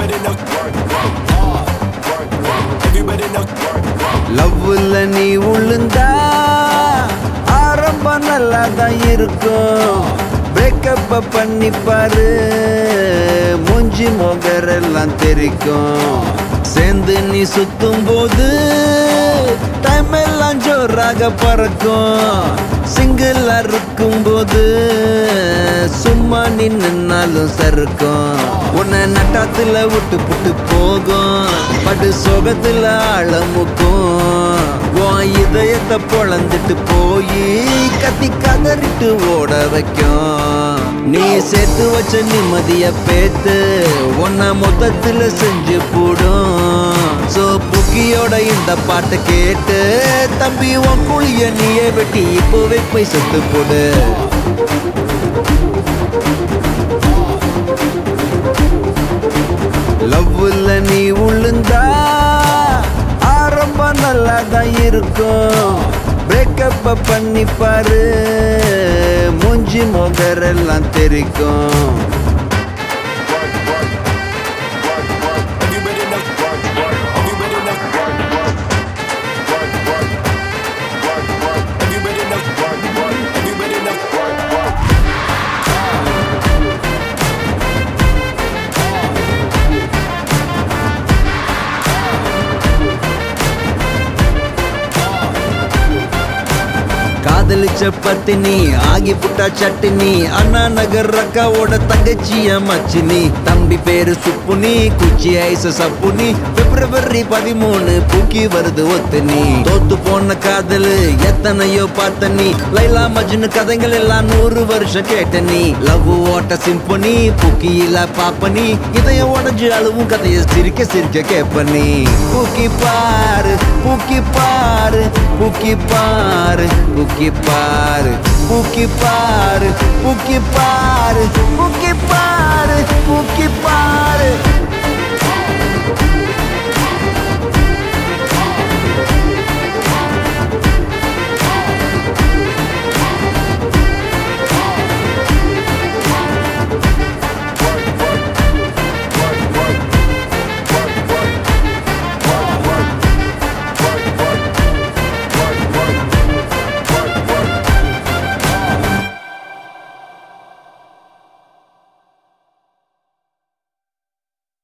Everybody knows everybody knows லவ்வுல நீ உளுந்தா ஆரம்பம் நல்லாதான் இருக்கும். பிரேக்கப் பண்ணி பாரு, மூஞ்சி முகரெல்லாம் தெரிக்கும். சேர்ந்து நீ சுத்தும் போது டைம் எல்லாம் ஜோராக பறக்கும். சிங்கிளா இருக்கும் போது சும்மா நின்னாலும் சறுக்கும். உன்னை நட்டாத்துல விட்டு புட்டு போகும், படு சோகத்துல ஆழமுக்கும். உன் இதயத்தை பொழந்துட்டு போய் கத்தி கதறிட்டு ஓட வைக்கும். நீ சேர்த்து வச்ச நிம்மதிய பேத்து உன்னை மொத்தத்துல செஞ்சு போடும். சோ புக்கியோட இந்த பாட்டை கேட்டு தம்பி உன் குழிய நீயே வெட்டி இப்போவே போய் செத்து போடு. லவ்வுல நீ உளுந்தா ஆரம்பம் நல்லாதான் இருக்கும். பிரேக்கப் பண்ணி பாரு, மூஞ்சி முகரெல்லாம் தெரிக்கும். everybody knows everybody knows everybody knows everybody knows காதலிச்ச பத்தினி ஆகி புட்டா சட்டினி. அண்ணா நகர் அக்காவோட தங்கச்சிய மச்சினி. தம்பி பேரு சுப்புனி, குச்சி ஐச சப்புனி. பிப்ரவரி 13 பூக்கி வருது ஒத்துனி. தோத்து போன காதலு எத்தனையோ பார்த்த நீ. லைலா மஜ்னு கதைகள் எல்லாம் 100 வருஷம் கேட்ட நீ. லவ் ஓட்ட சிம்பனி பூக்கியில பாப்பனி. இதய உடஞ்சு அழுவும் கதைய சிரிக்க சிரிக்க கேப்ப நீ. பூக்கி பாரு பூக்கி பாரு பூக்கி பாரு பூக்கி பாரு பூக்கி பாரு பூக்கி பாரு பூக்கி பாரு பூக்கி பாரு.